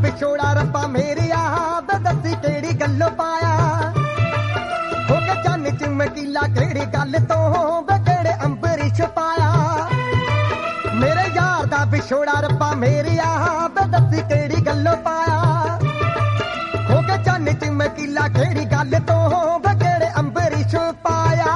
ਵਿਛੋੜਾ ਰੱਬਾ ਮੇਰਿਆ ਵੇ ਦੱਸੀ ਕਿਹੜੀ ਗੱਲੋਂ ਪਾਇਆ ਹੋ ਕੇ ਚੰਨ ਚਮਕੀਲਾ ਕਿਹੜੀ ਗੱਲ ਤੋਂ ਵੇ ਕਿਹੜੇ ਅੰਬਰ ਛੁਪਾਇਆ ਮੇਰੇ ਯਾਰ ਦਾ ਵਿਛੋੜਾ ਰੱਬਾ ਮੇਰਿਆ ਵੇ ਦੱਸੀ ਕਿਹੜੀ ਗੱਲੋਂ ਪਾਇਆ ਹੋ ਕੇ ਚੰਨ ਚਮਕੀਲਾ ਕਿਹੜੀ ਗੱਲ ਤੋਂ ਵੇ ਕਿਹੜੇ ਅੰਬਰ ਛੁਪਾਇਆ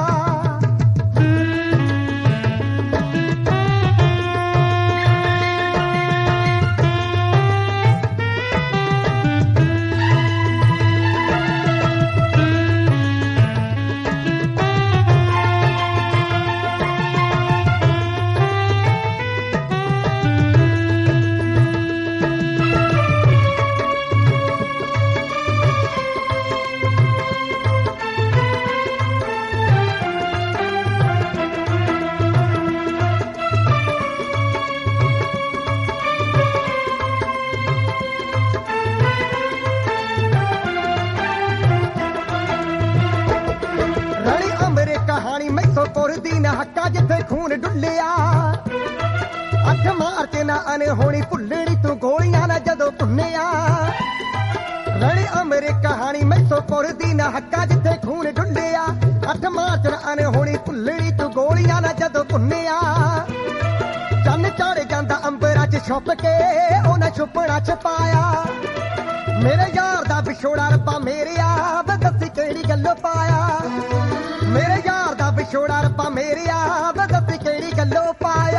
ਹੱਕਾਂ ਜਿੱਥੇ ਖੂਨ ਡੁੱਲਿਆ 8 ਮਾਰਚ ਨਾ ਅਨਹੋਣੀ ਭੁੱਲਣੀ ਤੂੰ ਗੋਲੀਆਂ ਨਾ ਜਦੋਂ ਭੁੰਨਿਆ ਰਣੀ ਅਮਰੇ ਕਹਾਣੀ ਮੈਥੋਂ ਪੁਰਦੀ ਨਾ ਹੱਕਾਂ ਜਿੱਥੇ ਖੂਨ ਡੁੱਲਿਆ 8 ਮਾਰਚ ਨਾ ਅਨਹੋਣੀ ਭੁੱਲਣੀ ਤੂੰ ਗੋਲੀਆਂ ਨਾ ਜਦੋਂ ਭੁੰਨਿਆ ਚੰਨ ਚੜ ਜਾਂਦਾ ਅੰਬਰਾਂ 'ਚ ਛੁਪ ਕੇ ਉਹਨੇ ਛੁਪਣਾ ਛਪਾਇਆ ਮੇਰੇ ਯਾਰ ਦਾ ਵਿਛੋੜਾ ਰੱਬਾ ਮੇਰਿਆ ਵੇ ਦੱਸੀ ਕਿਹੜੀ ਗੱਲੋਂ ਪਾਇਆ ਮੇਰੇ ਯਾਰ ਦਾ ਵਿਛੋੜਾ ਰੱਬਾ ਮੇਰਿਆ ਵੇ ਦੱਸੀ ਕਿਹੜੀ ਗੱਲੋਂ ਪਾਇਆ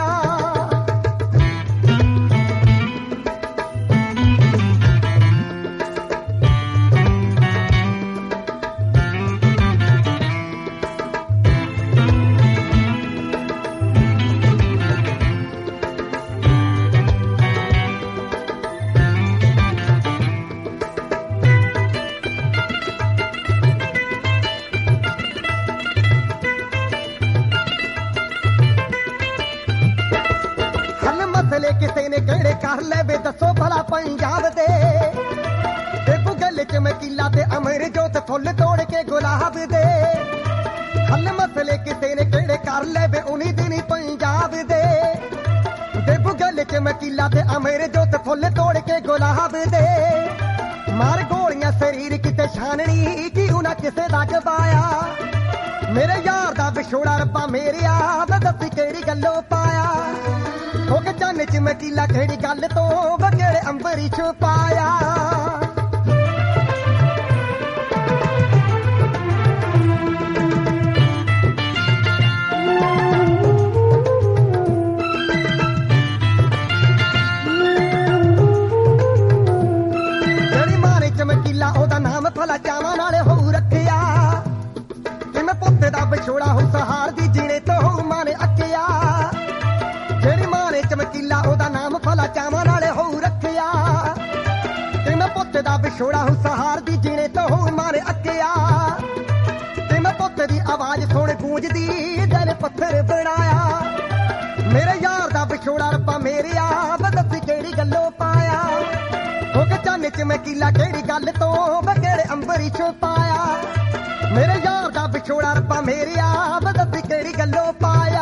ਕਿਸੇ ਨੇ ਕਿਹੜੇ ਕਰ ਲੈਵੇ ਦੱਸੋ ਭਲਾ ਪੰਜਾਬ ਦੇ ਬੁਗਲ ਚਮਕੀਲਾ ਤੇ ਅਮਰ ਜੋਤ ਫੁੱਲ ਤੋੜ ਕੇ ਗੁਲਾਬ ਦੇ ਹੱਲ ਮਸਲੇ ਕਿਸੇ ਨੇ ਕਿਹੜੇ ਕਰ ਲੈਵੇ ਉਨੀ ਦਿਨੀ ਪੰਜਾਬ ਦੇ ਬੁਗਲ ਚਮਕੀਲਾ ਤੇ ਅਮਰ ਜੋਤ ਫੁੱਲ ਤੋੜ ਕੇ ਗੁਲਾਬ ਦੇ ਮਾਰ ਗੋਲੀਆਂ ਸਰੀਰ ਕਿਤੇ ਛਾਨਣੀ ਕੀ ਉਹਨਾਂ ਕਿਸੇ ਦਾ ਜਵਾਇਆ ਮੇਰੇ ਯਾਰ ਦਾ ਵਿਛੋੜਾ ਰੱਬਾ ਮੇਰਿਆ ਵੇ ਦੱਸੀ ਕਿਹੜੀ ਗੱਲੋਂ ਪਾਇਆ ਹੋ ਕੇ ਚੰਨ ਚਮਕੀਲਾ ਕਿਹੜੀ ਗੱਲ ਤੋਂ ਵੇ ਕਿਹੜੇ ਅੰਬਰ ਛੁਪਾਇਆ ਜਿਹੜੀ ਮਾਂ ਨੇ ਚਮਕੀਲਾ ਉਹਦਾ ਨਾਮ ਭਲਾ ਚਾਵਾਂ ਨਾਲੇ ਹੋ ਰੱਖਿਆ ਕਿਵੇਂ ਪੁੱਤ ਦਾ ਵਿਛੋੜਾ ਹੋ ਸਹਾਰ ਦੀ ਜੀਣੇ ਤੋਂ ਮਾਂ ਨੇ ਅੱਕਿਆ ਜਿਹੜੀ ਮਾਂ ਨੇ ਚਮਕੀਲਾ ਉਹਦਾ ਨਾਮ ਭਲਾ ਚਾਵਾਂ ਨਾਲੇ ਹੋ ਰੱਖਿਆ ਤੇ ਮੈਂ ਪੁੱਤ ਦਾ ਵਿਛੋੜਾ ਹੋ ਸਹਾਰ ਦੀ ਜੀਣੇ ਤੋਂ ਮਾਂ ਨੇ ਅੱਕਿਆ ਤੇ ਮੈਂ ਪੁੱਤ ਦੀ ਆਵਾਜ਼ ਸੁਣ ਗੂੰਜਦੀ ਦਿਲ ਪੱਥਰ ਬਣਾਇਆ ਮੇਰੇ ਯਾਰ ਦਾ ਵਿਛੋੜਾ ਰੱਬਾ ਮੇਰਿਆ ਵੇ ਦੱਸੀ ਕਿਹੜੀ ਗੱਲੋਂ ਪਾਇਆ ਹੋ ਕੇ ਚੰਨ ਚਮਕੀਲਾ ਕਿਹੜੀ ਗੱਲ ਤੋਂ ਵੇ ਕਿਹੜੇ ਅੰਬਰ ਛੁਪਾਇਆ ਮੇਰੇ ਯਾਰ ਦਾ ਵਿਛੋੜਾ ਰੱਬਾ ਮੇਰਿਆ ਵੇ ਦੱਸੀ ਕਿਹੜੀ ਗੱਲੋਂ ਪਾਇਆ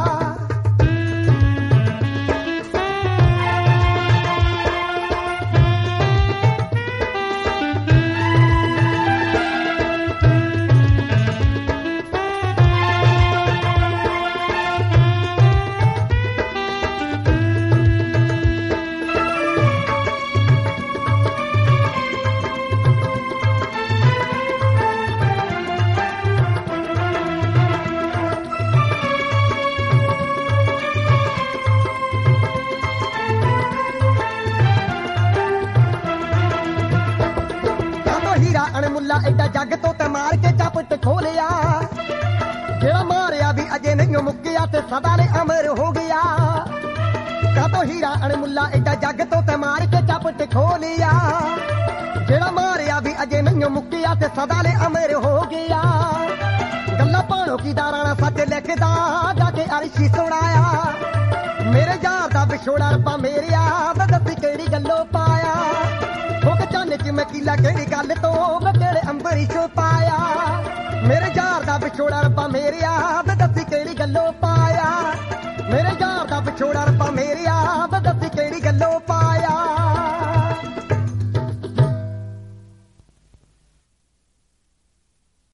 ਅਣਮੁੱਲਾ ਐਡਾ ਜੱਗ ਤੋਂ ਤੇ ਮਾਰ ਕੇ ਚਪਟ ਖੋਲਿਆ ਜਿਹੜਾ ਮਾਰਿਆ ਵੀ ਅਜੇ ਨਹੀਂ ਮੁੱਕਿਆ ਤੇ ਸਦਾ ਲਈ ਅਮਰ ਹੋ ਗਿਆ ਕਾਤੋਂ ਹੀਰਾ ਅਣਮੁੱਲਾ ਐਡਾ ਜੱਗ ਤੋਂ ਤੇ ਮਾਰ ਕੇ ਚਪਟ ਖੋਲਿਆ ਜਿਹੜਾ ਮਾਰਿਆ ਵੀ ਅਜੇ ਨਹੀਂ ਮੁੱਕਿਆ ਤੇ ਸਦਾ ਲਈ ਅਮਰ ਹੋ ਗਿਆ ਗੱਲਾਂ ਪਾਣੋ ਕੀ ਦਾਰਾਣਾ ਸੱਚ ਲਿਖਦਾ ਜਾ ਕੇ ਅਰਸ਼ੀ ਸੁਣਾਇਆ ਮੇਰੇ ਯਾਰ ਦਾ ਵਿਛੋੜਾ ਰੱਬਾ ਮੇਰਿਆ ਵੇ ਦੱਸੀ ਕਿਹੜੀ ਗੱਲੋਂ ਪਾਇਆ ਹੋ ਕੇ ਚੰਨ ਚਮਕੀਲਾ ਕਿਹੜੀ ਗੱਲ ਤੋਂ ਵੇ ਕਿਹੜੇ ਅੰਬਰ ਛੁਪਾਇਆ ਮੇਰੇ ਯਾਰ ਦਾ ਵਿਛੋੜਾ ਰੱਬਾ ਮੇਰਿਆ ਵੇ ਦੱਸੀ ਕਿਹੜੀ ਗੱਲੋਂ ਪਾਇਆ ਮੇਰੇ ਯਾਰ ਦਾ ਵਿਛੋੜਾ ਰੱਬਾ